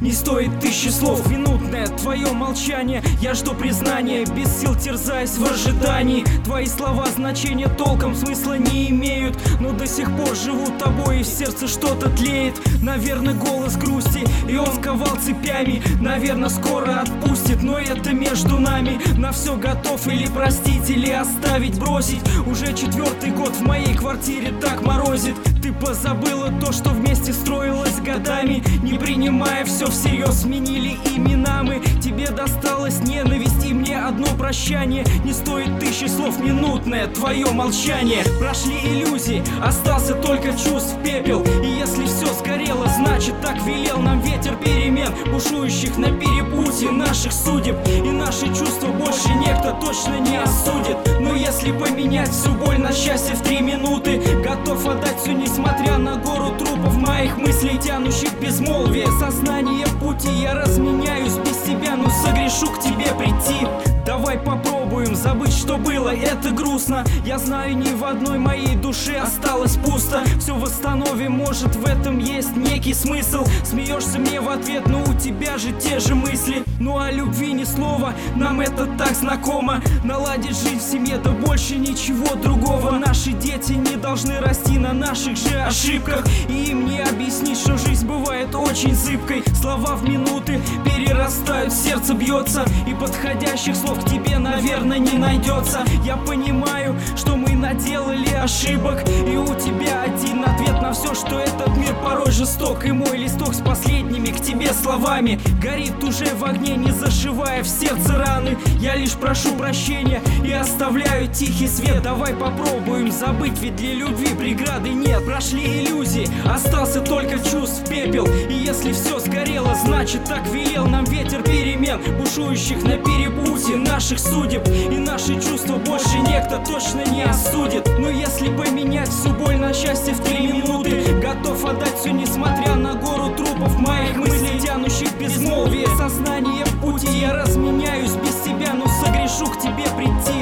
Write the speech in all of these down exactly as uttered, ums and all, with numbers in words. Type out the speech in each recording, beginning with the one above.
не стоит тысячи слов. Минутное твое молчание, я жду признания, без сил терзаясь в ожидании. Твои слова значения толком смысла не имеют, но до сих пор живут тобой, и в сердце что-то тлеет. Наверное, голос грусти, и он сковал цепями. Наверное, скоро отпустит, но это между нами. На все готов или простить, или оставить, бросить. Уже четвертый год в моей квартире так морозит. Ты позабыла то, что вместе строилось годами. Не принимая все всерьез, сменили имена мы. Тебе досталась ненависть и мне одно прощание. Не стоит тысячи слов, минутное твое молчание. Прошли иллюзии, остался только чувств пепел. И если все сгорело, значит так велел нам ветер перемен, бушующих на перепутье наших судеб. И наши чувства больше некто точно не осудит. Но если поменять всю боль на счастье в три минуты, готов отдать все, несмотря на гору трупов моих мыслей, тянущих безмолвие. Сознание пути, я разменяюсь без тебя, но согрешу к тебе прийти. Давай попробуем забыть, что было, это грустно. Я знаю, ни в одной моей душе осталось пусто. Все восстановим, может в этом есть некий смысл. Смеешься мне в ответ, но у тебя же те же мысли. Ну о любви ни слова, нам это так знакомо. Наладить жизнь в семье, да больше ничего другого. Наши дети не должны расти на наших же ошибках, и им не объяснить, что жизнь бывает очень зыбкой. Слова в минуты перерастают, сердце бьется, и подходящих слов к тебе, наверное, не найдется. Я понимаю, что мы наделали ошибок, и у тебя один ответ на все, что этот мир порой жесток. И мой листок с последними к тебе словами горит уже в огне, не зашивая в сердце раны. Я лишь прошу прощения и оставляю тихий свет. Давай попробуем забыть, ведь для любви преграды нет. Прошли иллюзии, остался только чувств пепел. И если все сгорело, значит так велел нам ветер перемен, бушующих на перепутье наших судеб. И наши чувства больше некто точно не осудит. Но если поменять всю боль на счастье в три минуты, готов отдать все, несмотря на гору трупов моих мыслей, тянущих безмолвие. Сознание в пути, я разменяюсь без тебя, но согрешу к тебе прийти.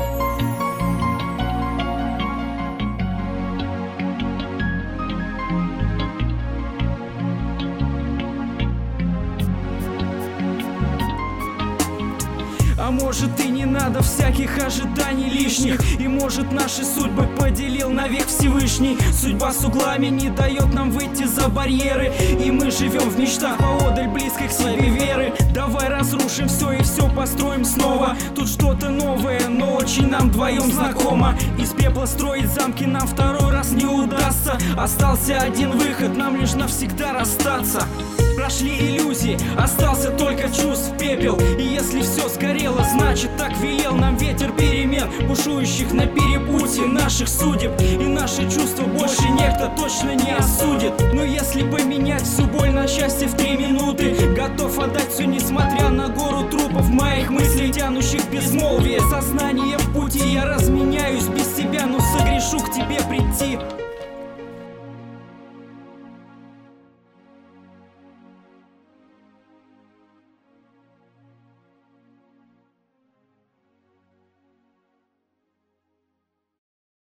А может и не надо всяких ожиданий лишних, и может наши судьбы поделил навек Всевышний. Судьба с углами не дает нам выйти за барьеры, и мы живем в мечтах поодаль близкой к себе веры. Давай разрушим все и все построим снова. Тут что-то новое, но очень нам вдвоем знакомо. Из пепла строить замки нам второй раз не удастся. Остался один выход, нам лишь навсегда расстаться. Прошли иллюзии, остался только чувств пепел. И если все сгорело, значит так велел нам ветер перемен, бушующих на перепутье наших судеб. И наши чувства больше некто точно не осудит. Но если поменять всю боль на счастье в три минуты, готов отдать все, несмотря на гору трупов моих мыслей, тянущих безмолвие. Сознание